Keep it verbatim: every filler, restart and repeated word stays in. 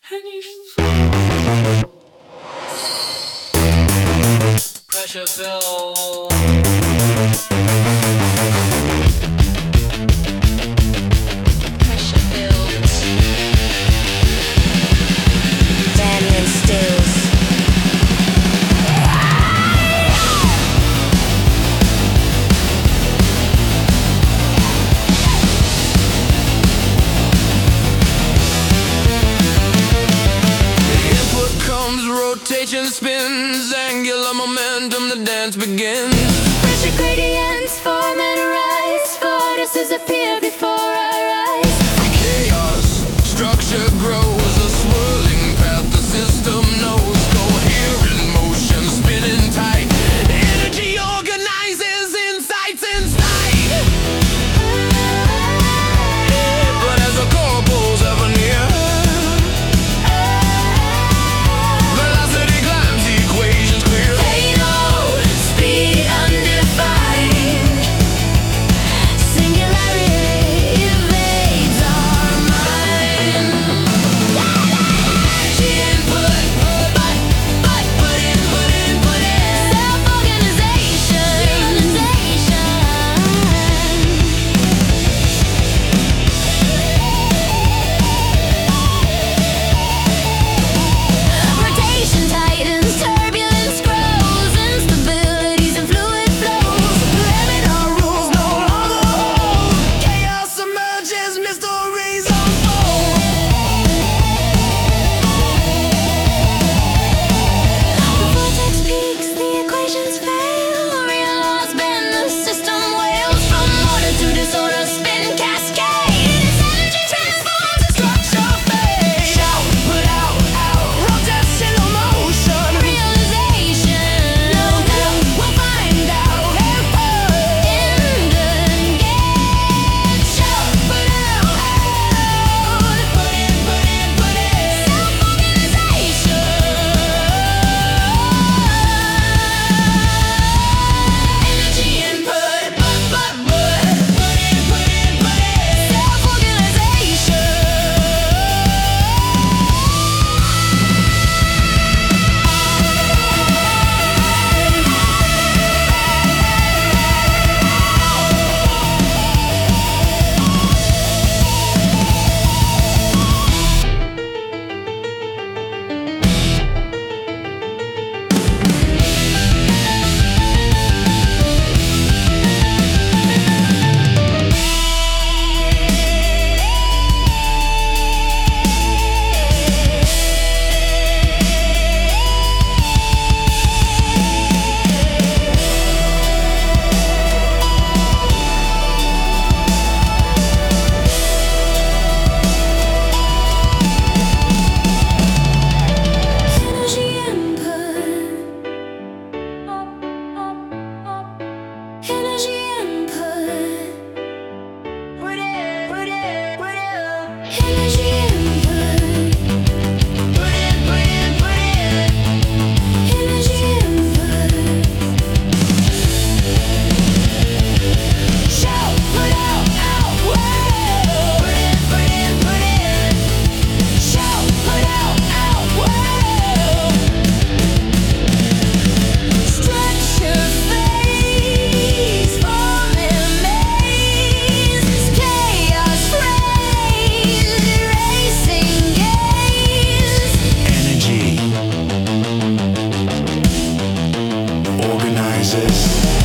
Pressure fill. Pressure builds. Daniel Stills. Rotation spins, angular momentum, the dance begins. Pressure gradients form and rise, forces appear before our eyes. Chaos, structure grows, a swirling path the system knows. Coherent motion, spinning tight. Energy organizes insights inside. But as the core pulls ever near, organizes.